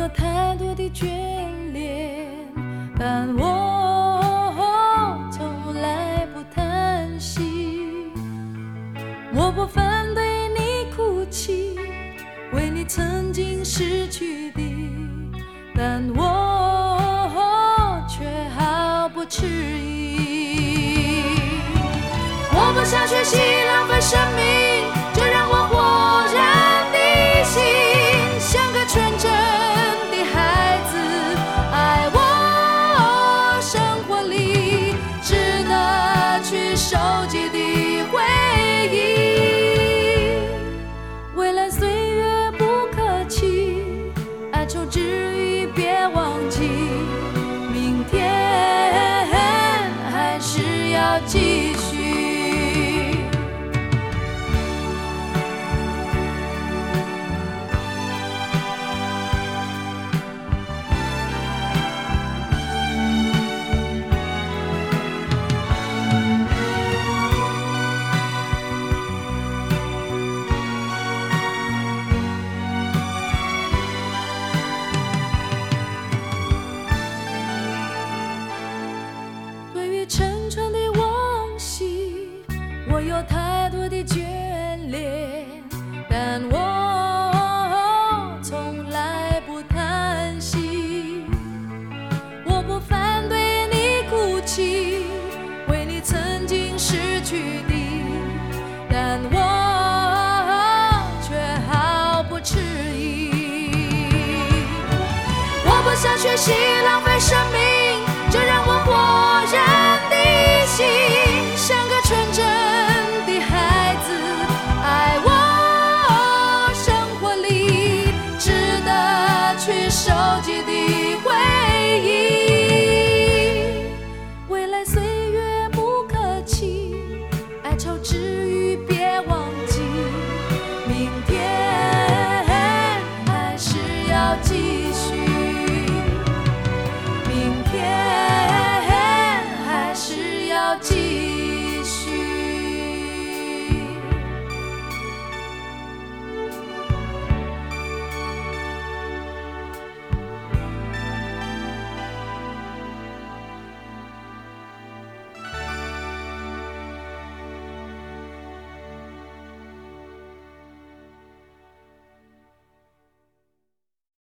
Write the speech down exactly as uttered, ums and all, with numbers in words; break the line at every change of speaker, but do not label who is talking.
有太多的眷恋，但我从来不叹息。我不反对你哭泣，为你曾经失去的，但我却毫不迟疑。我不想学习浪费生命，就让我豁然的心，像个纯真的孩子，爱我生活里值得去收集的回忆。未来岁月不可期，哀愁之余别忘记，明天还是要继续。沉船的往昔，我有太多的眷恋，但我从来不叹息。我不反对你哭泣，为你曾经失去的，但我却毫不迟疑。我不想学习浪费生命，就让我豁然的心，